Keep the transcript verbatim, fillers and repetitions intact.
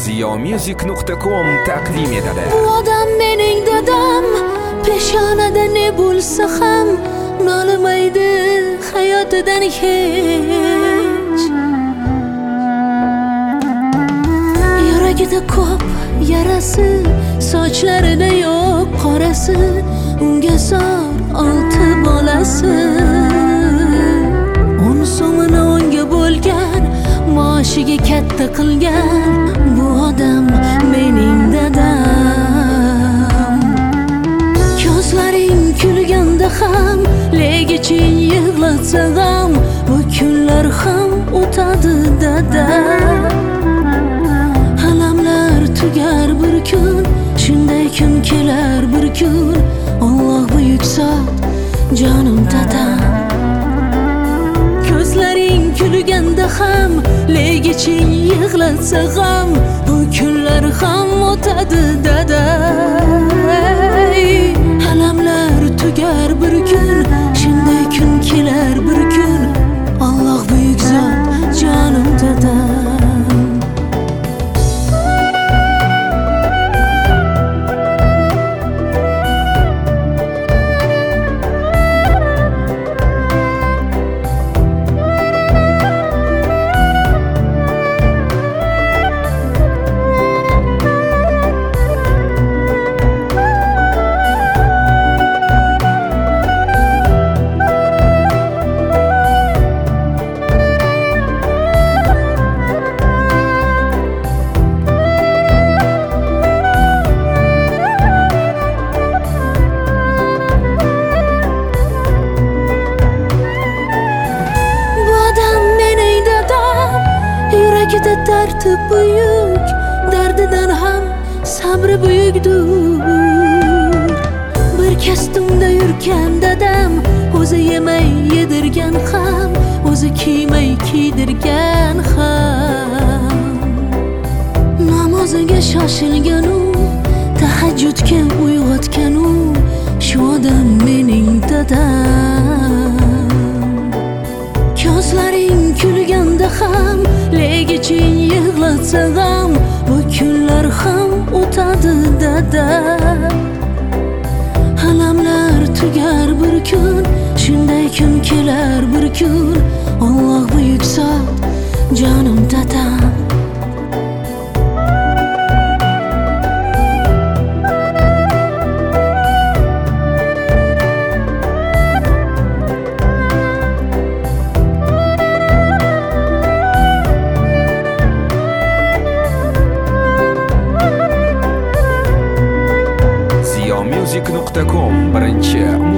ziyomusic nuqta com taqdim etadi. Bu odam mening dadam, peshonada ne bo'lsa ham nolimaydi hayotidan hech. Yuragida ko'p yarasi, sochlarida yo'q qorasi, unga zor olti bolasi. O'n so'mini unga bo'lgan, maoshiga katta qilgan bu odam mening dadam. Ko'zlaring kulganda ham, legiching yig'latsa ham, bu kunlar ham o'tadi dada. Alamlar tugar bir kun, shunday kun kelar bir kun. Alloh buyuk zot, jonim dadam. Ko'zlaring kulganda ham, legiching yig'latsa ham, bu kunlar ham o'tadi dada. Alamlar tugar bir kun, shunday kun kelar bir kun. Alloh buyuk zot, jonim dadam. Yuragida dardi buyuk, dardidan ham sabri buyukdur. Bir kastumda yurgan dadam, o'zi yemay yedirgan ham, o'zi kiymay kiydirgan ham. Namoziga shoshilgan u, tahajjudga uyg'otgan u, shu odam mening dadam. Ko'zlaring kulganda ham, legiching yig'latsa ham, bu kunlar ham o'tadi dada. Alamlar tugar bir kun, shunday kun kelar bir kun. Alloh buyuk zot, jonim dadam. ziyomusic nuqta com birinchi